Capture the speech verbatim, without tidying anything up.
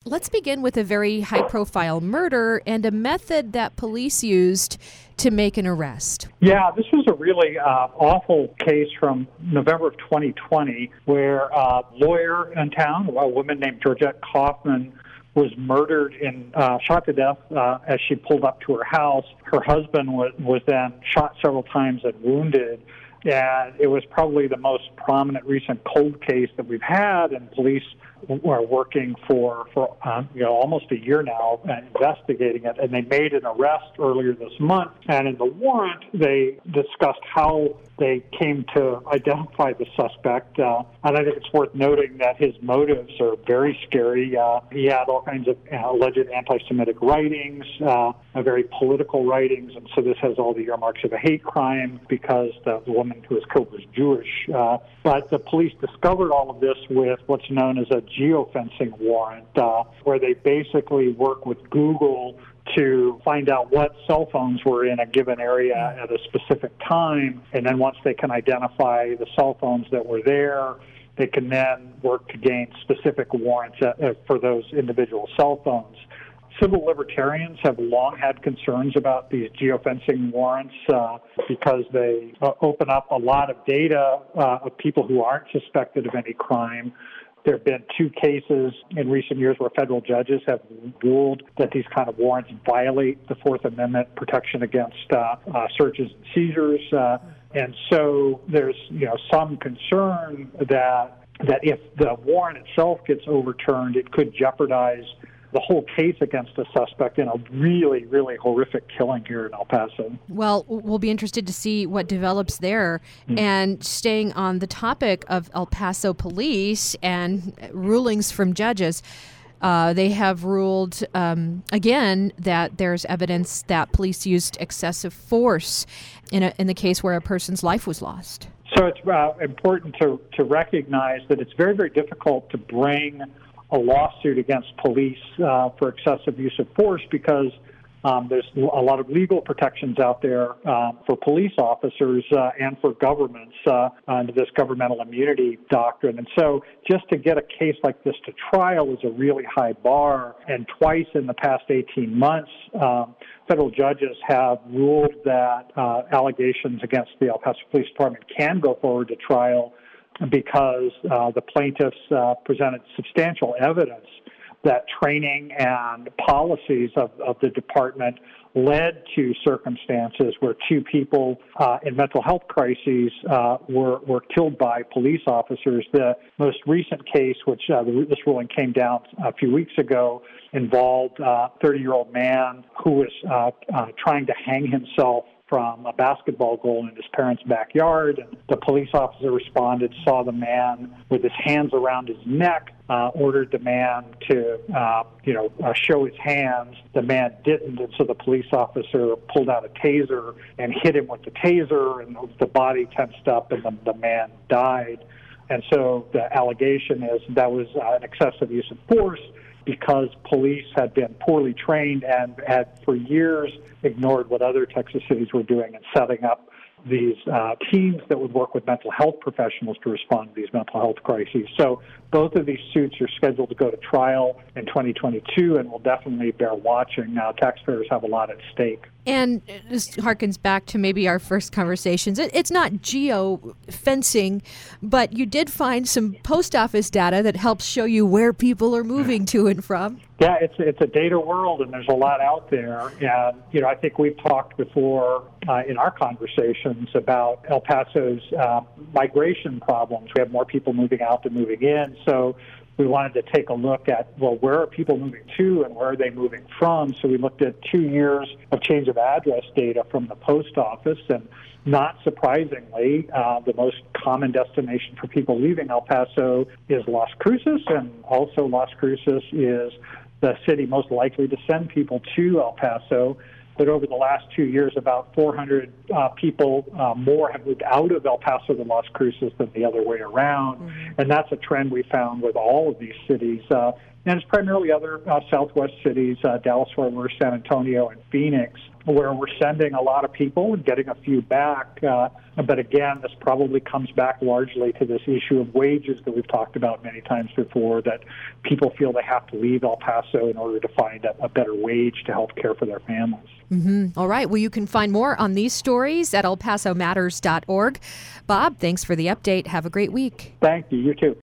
let's begin with a very high-profile murder and a method that police used to make an arrest. Yeah, this was a really uh, awful case from November of twenty twenty where a lawyer in town, a woman named Georgette Kaufman, was murdered and uh, shot to death uh, as she pulled up to her house. Her husband was, was then shot several times and wounded. And it was probably the most prominent recent cold case that we've had, and police are working for, for uh, you know, almost a year now uh, investigating it. And they made an arrest earlier this month. And in the warrant, they discussed how they came to identify the suspect. Uh, and I think it's worth noting that his motives are very scary. Uh, he had all kinds of uh, alleged anti-Semitic writings, uh, very political writings. And so this has all the earmarks of a hate crime because the woman who was killed was Jewish. Uh, but the police discovered all of this with what's known as a geofencing warrant, uh, where they basically work with Google to find out what cell phones were in a given area at a specific time. And then once they can identify the cell phones that were there, they can then work to gain specific warrants uh, for those individual cell phones. Civil libertarians have long had concerns about these geofencing warrants uh, because they uh, open up a lot of data uh, of people who aren't suspected of any crime. There have been two cases in recent years where federal judges have ruled that these kind of warrants violate the Fourth Amendment protection against uh, uh, searches and seizures. Uh, and so there's, you know, some concern that that if the warrant itself gets overturned, it could jeopardize the whole case against a suspect in a really, really horrific killing here in El Paso. Well, we'll be interested to see what develops there. Mm-hmm. And staying on the topic of El Paso police and rulings from judges, uh, they have ruled, um, again, that there's evidence that police used excessive force in, a, in the case where a person's life was lost. So it's uh, important to, to recognize that it's very, very difficult to bring a lawsuit against police uh, for excessive use of force because um, there's a lot of legal protections out there uh, for police officers uh, and for governments uh, under this governmental immunity doctrine. And so just to get a case like this to trial is a really high bar. And twice in the past eighteen months, um, federal judges have ruled that uh, allegations against the El Paso Police Department can go forward to trial because uh, the plaintiffs uh, presented substantial evidence that training and policies of, of the department led to circumstances where two people uh, in mental health crises uh, were, were killed by police officers. The most recent case, which uh, this ruling came down a few weeks ago, involved a thirty-year-old man who was uh, uh, trying to hang himself from a basketball goal in his parents' backyard. And the police officer responded, saw the man with his hands around his neck, uh, ordered the man to, uh, you know, uh, show his hands. The man didn't, and so the police officer pulled out a taser and hit him with the taser, and the body tensed up, and the, the man died. And so the allegation is that was uh, an excessive use of force because police had been poorly trained and had for years ignored what other Texas cities were doing and setting up these uh, teams that would work with mental health professionals to respond to these mental health crises. So both of these suits are scheduled to go to trial in twenty twenty-two and will definitely bear watching. Now, taxpayers have a lot at stake. And this harkens back to maybe our first conversations. It, it's not geo-fencing, but you did find some post office data that helps show you where people are moving to and from. Yeah, it's it's a data world, and there's a lot out there. And, you know, I think we've talked before uh, in our conversations about El Paso's uh, migration problems. We have more people moving out than moving in. So we wanted to take a look at, well, where are people moving to and where are they moving from? So we looked at two years of change of address data from the post office, and not surprisingly, uh, the most common destination for people leaving El Paso is Las Cruces, and also Las Cruces is the city most likely to send people to El Paso. But over the last two years, about four hundred uh, people uh, more have moved out of El Paso to Las Cruces than the other way around. Mm-hmm. And that's a trend we found with all of these cities. Uh, And it's primarily other uh, Southwest cities, uh, Dallas, Fort Worth, San Antonio, and Phoenix, where we're sending a lot of people and getting a few back. Uh, but again, this probably comes back largely to this issue of wages that we've talked about many times before, that people feel they have to leave El Paso in order to find a, a better wage to help care for their families. Mm-hmm. All right. Well, you can find more on these stories at el paso matters dot org. Bob, thanks for the update. Have a great week. Thank you. You too.